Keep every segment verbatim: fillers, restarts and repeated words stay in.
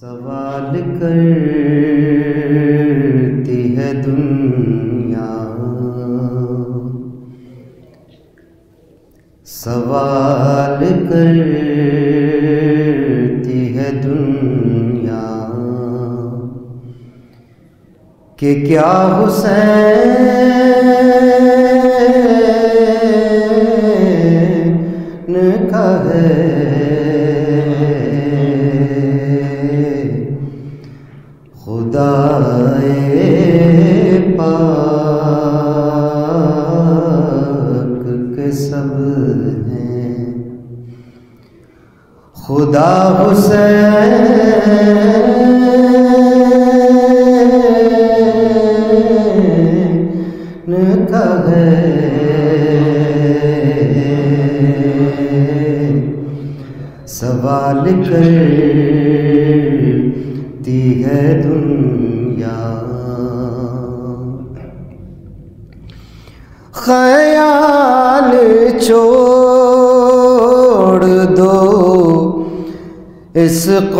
सवाल करती है दुनिया, सवाल करती है दुनिया कि क्या हुसैन का है खुदाए पाक के सब हैं। खुदा हुसैन का है सवाल करती है दुनिया। ख्याल छोड़ दो इस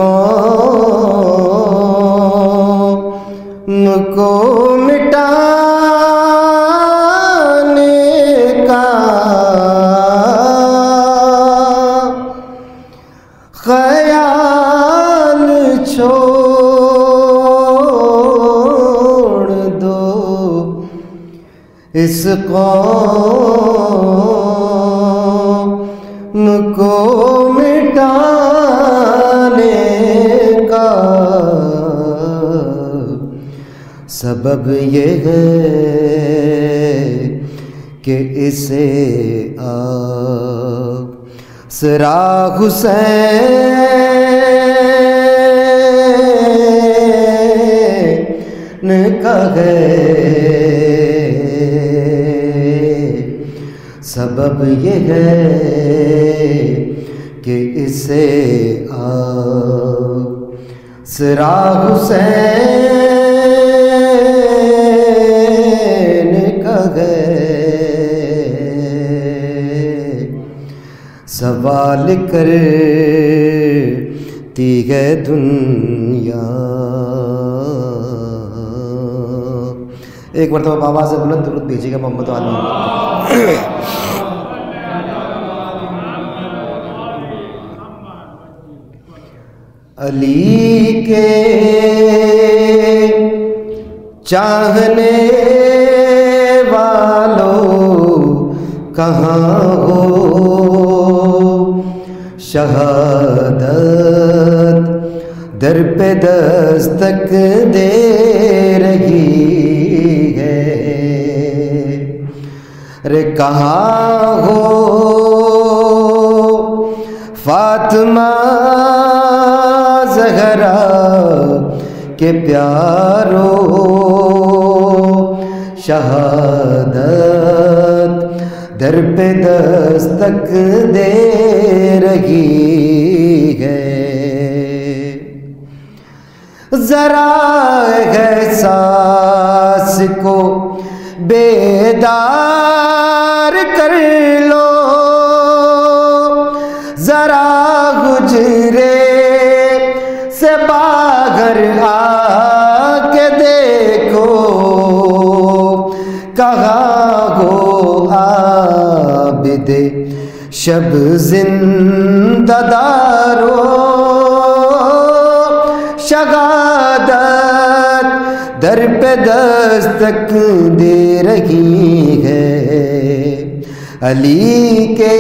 कौम को मिटाने का, ख्याल छोड़ दो इस कौम को मिटाने का। सबब ये है कि इसे आसरा हुसैन का है। सबब ये है कि इसे आसरा हुसैन का है सवाल करती है दुनिया। एक मरतबा बाबा से बुलंद दुरूद भेजिएगा मोहम्मद वाले। अली के चाहने वालों कहाँ हो, शहादत दर पे दस्तक दे रही है। रे कहाँ हो फातिमा ज़हरा के प्यारो, शहादत दर पे दस्तक दे रही है। जरा एहसास को बेदार कर लो, जरा गुजरे से बाहर आके देखो, कहाँ हो आबिदे शब जिंदादारो, शहादत दर पे दस्तक दे रही है। अली के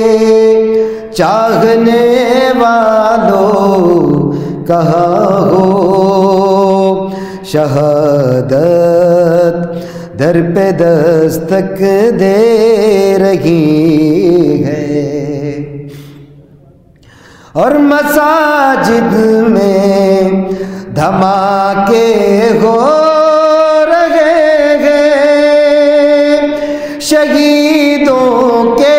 चाहने वालों कहाँ हो, शहादत दर पे दस्तक दे रही है। और मसाजिद में धमाके हो रहे हैं, शहीदों के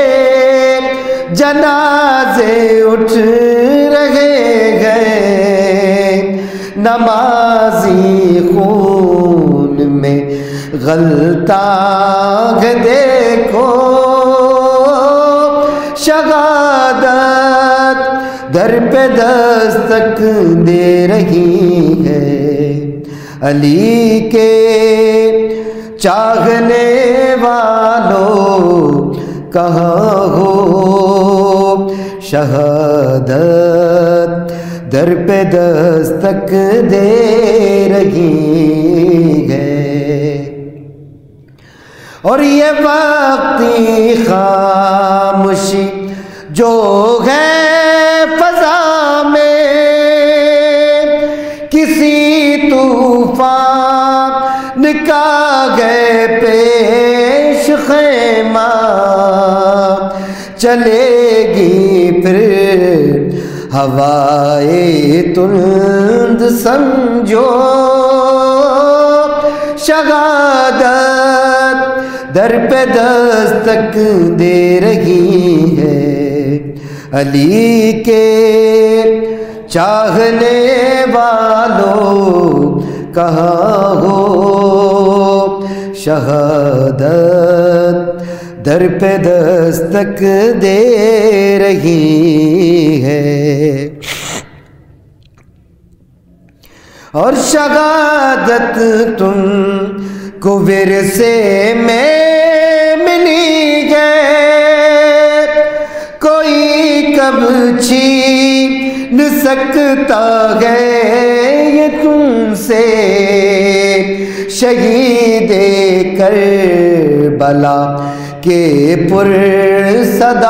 जनाजे उठ रहे हैं। नमाजी खून में गलता देखो, शहादत दर पे दस्तक दे रही है। अली के चाहने वालों कहाँ हो, शहादत दर पे दस्तक दे रही है। और ये वक्ती खामोशी जो है फजा में, किसी तूफान का गए पेश ख़ैमा, चलेगी फिर हवाए तुंद समझो, शहादत दर पे दस्तक दे रही है। अली के चाहने वालों कहाँ हो, शहादत दर पे दस्तक दे रही है। और शहादत तुम को विरसे में मिली है, कोई कब छीन सकता है ये तुमसे। शहीदे करबला के पुरसदारो,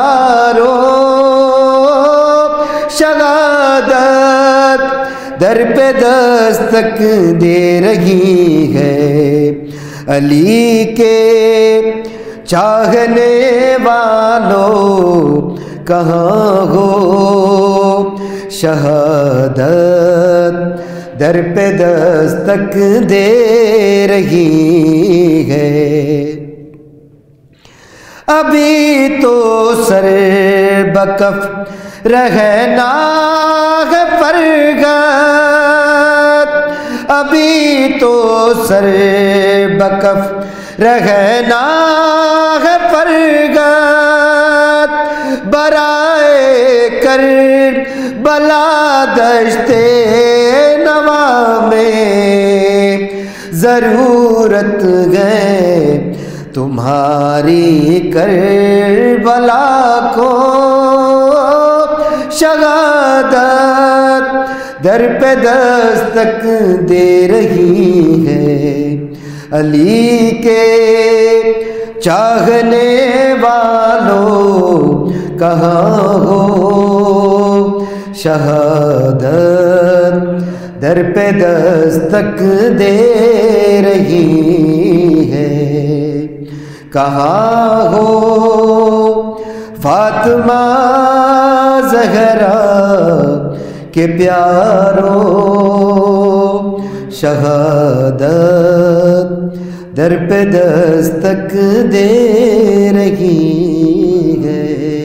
शहादत दर पे दस्तक दे रही है। अली के चाहने वालों कहाँ हो, शहादत दर पे दस्तक दे रही है। अभी तो सर बकफ रहना है फरगत, अभी तो सर बकफ रहना है फरगत। बराए कर बला दश्ते नवा में, ज़रूरत है तुम्हारी करबला को। शहादत दर पे दस्तक दे रही है। अली के चाहने वालों कहाँ हो, शहादत दर पे दस्तक दे रही है। कहाँ हो फातिमा ज़हरा के प्यारो, शहादत दर पे दस्तक दे रही है।